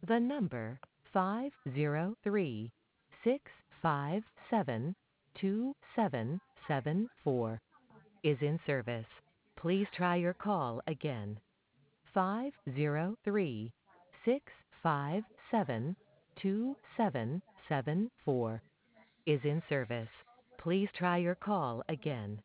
The number 503-657-2774 is in service. Please try your call again. 503-657-2774 is in service. Please try your call again.